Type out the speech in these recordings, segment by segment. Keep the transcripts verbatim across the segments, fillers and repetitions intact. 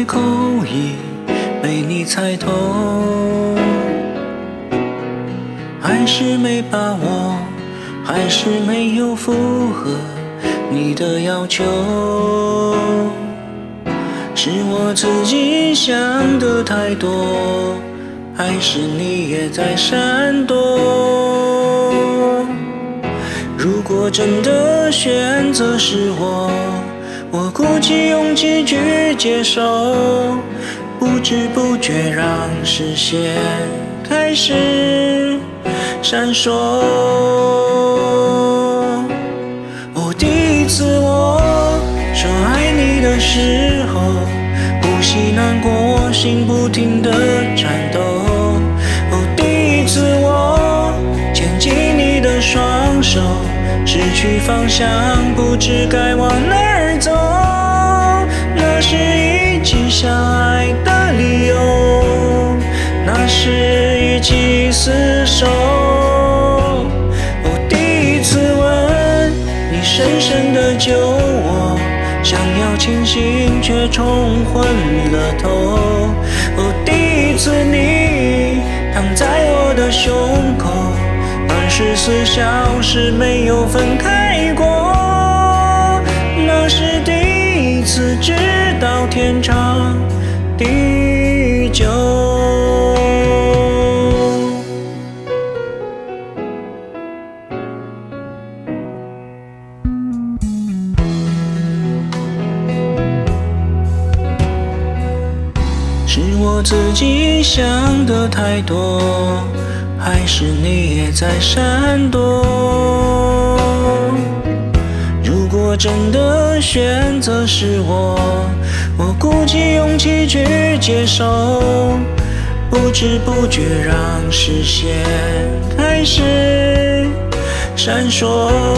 口已被你猜透，还是没把握，还是没有符合你的要求，是我自己想的太多，还是你也在闪躲？如果真的选择是我，我鼓起勇气去接受，不知不觉让视线开始闪烁。哦，第一次我说爱你的时候，呼吸难过，心不停地颤抖。哦，第一次我牵起你的双手，失去方向，不知该往哪儿走。那是一起相爱的理由，那是一起厮守。哦，第一次吻你，深深的救我，想要清醒却冲昏了头。哦，第一次你躺在我的胸口，二十四小时没有分开过。那是第一次知道天长地久。是我自己想的太多，还是你也在闪躲？如果真的选择是我，我鼓起勇气去接受，不知不觉让视线开始闪烁。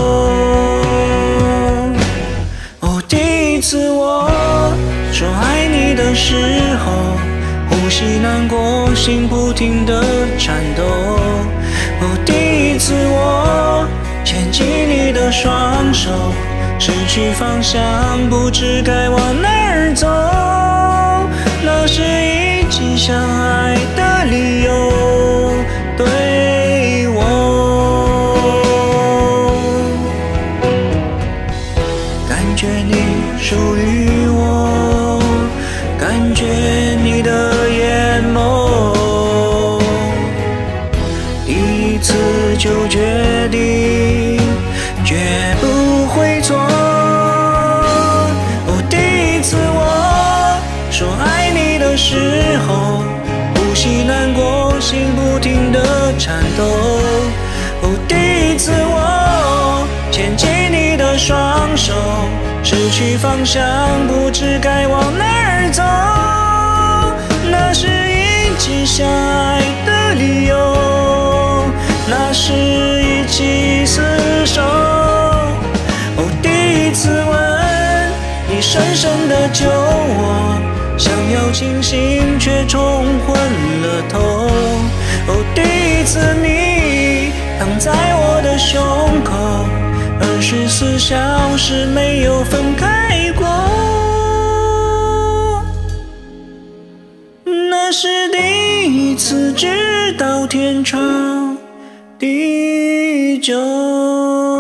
哦，第一次我说爱你的时候，呼吸难过，心不停地颤抖。哦，第一次我牵起你的双手，失去方向，不知该往哪儿走。那是一起相爱的理由，对我感觉你属于我，感觉你的眼眸，第一次就决定绝不会错。哦，第一次我说爱你的时候，呼吸难过，心不停地颤抖。哦，第一次我牵起你的双手，失去方向，不知该往哪儿走。那是一起相爱的理由，那是一起厮守。哦，第一次吻你，深深的救我，想要清醒却冲昏了头。哦，第一次你躺在我的胸口，二十四小时没有分开过。那是第一次知道天长地久。